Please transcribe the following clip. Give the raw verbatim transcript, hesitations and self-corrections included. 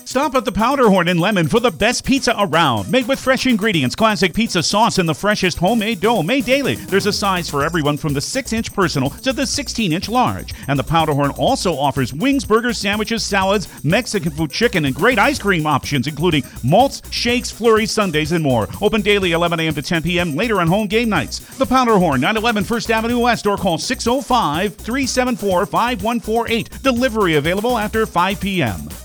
Stop at the Powderhorn in Lemon for the best pizza around. Made with fresh ingredients, classic pizza sauce, and the freshest homemade dough made daily. There's a size for everyone from the six inch personal to the sixteen inch large. And the Powderhorn also offers wings, burgers, sandwiches, salads, Mexican food, chicken, and great ice cream options, including malts, shakes, flurries, sundaes, and more. Open daily eleven a.m. to ten p.m. later on home game nights. The Powderhorn, nine eleven First Avenue West, or call six oh five, three seven four, five one four eight. Delivery available after five p.m.